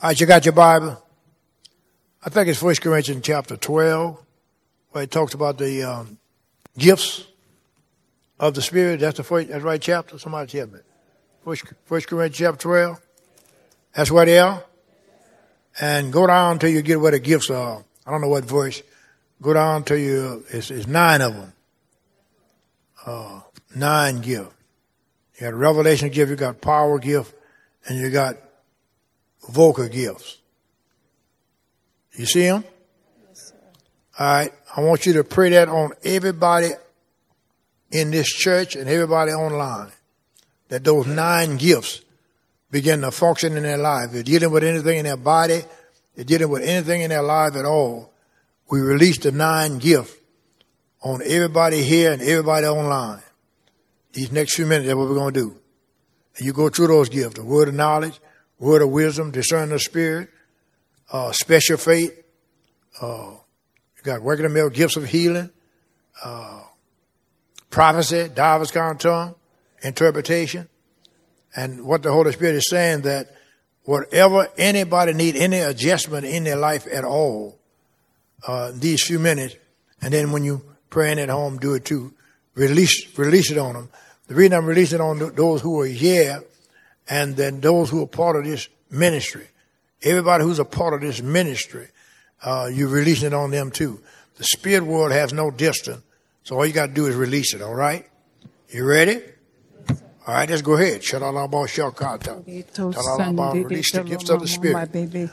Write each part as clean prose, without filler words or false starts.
All right, you got your Bible? I think it's 1 Corinthians chapter 12, where it talks about the gifts of the Spirit. That's the right chapter? Somebody tell me. 1 Corinthians chapter 12. That's where they are. And go down till you get where the gifts are. I don't know what verse. Go down till it's 9 of them. 9 gifts. You got a revelation gift, you got power gift, and you got vocal gifts. You see them? Yes, sir. All right. I want you to pray that on everybody in this church and everybody online, that those 9 gifts begin to function in their life. If they're dealing with anything in their body, they're dealing with anything in their life at all, we release the 9 gifts on everybody here and everybody online. These next few minutes, that's what we're going to do. And you go through those gifts, the word of knowledge, word of wisdom, discerning of spirit, special faith, you got working the mill, gifts of healing, prophecy, diverse kind of tongue, interpretation. And what the Holy Spirit is saying, that whatever anybody need, any adjustment in their life at all, these few minutes, and then when you praying at home, do it too. Release it on them. The reason I'm releasing on those who are here, and then those who are part of this ministry. Everybody who's a part of this ministry, you're releasing it on them too. The spirit world has no distance, so all you got to do is release it, all right? You ready? All right, let's go ahead. Release the gifts of the Spirit.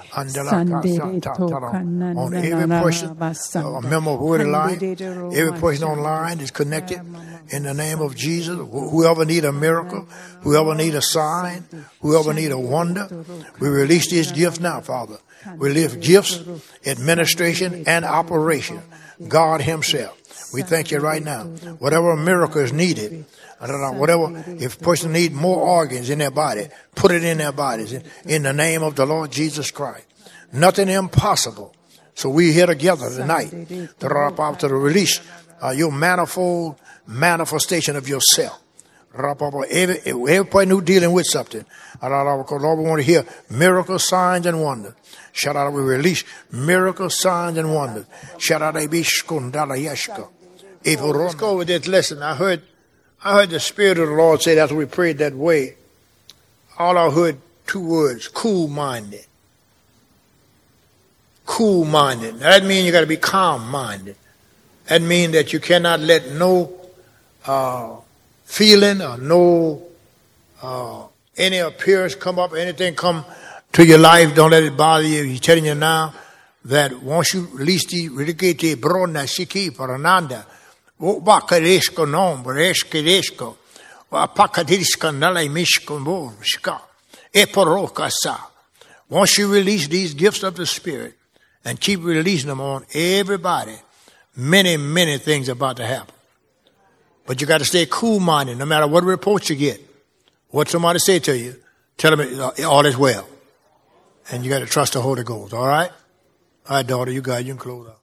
On every person, a member of Word Line, every person online is connected in the name of Jesus. Whoever need a miracle, whoever need a sign, whoever need a wonder, we release these gifts now, Father. We lift gifts, administration, and operation. God Himself. We thank you right now. Whatever miracle is needed, whatever, if a person needs more organs in their body, put it in their bodies in the name of the Lord Jesus Christ. Nothing impossible. So we're here together tonight to release your manifold manifestation of yourself. Every person who's dealing with something, Lord, we want to hear miracles, signs, and wonders. Shout out, we release miracles, signs, and wonders. Shout out, let's go with this lesson. I heard the Spirit of the Lord say, after we prayed that way, all I heard 2 words, cool-minded. Cool-minded. Now, that means you got to be calm-minded. That means that you cannot let no feeling or no any appearance come up, anything come to your life. Don't let it bother you. He's telling you now that once you release the relicate brona shiki parananda, Bakaresko non, Breskeresko, Pakadiska Nala Mishko Shka, Eporokasa. Once you release these gifts of the Spirit and keep releasing them on everybody, many, many things are about to happen. But you got to stay cool-minded no matter what reports you get. What somebody say to you, tell them all is well. And you got to trust the Holy Ghost, all right? All right, daughter, you can close out.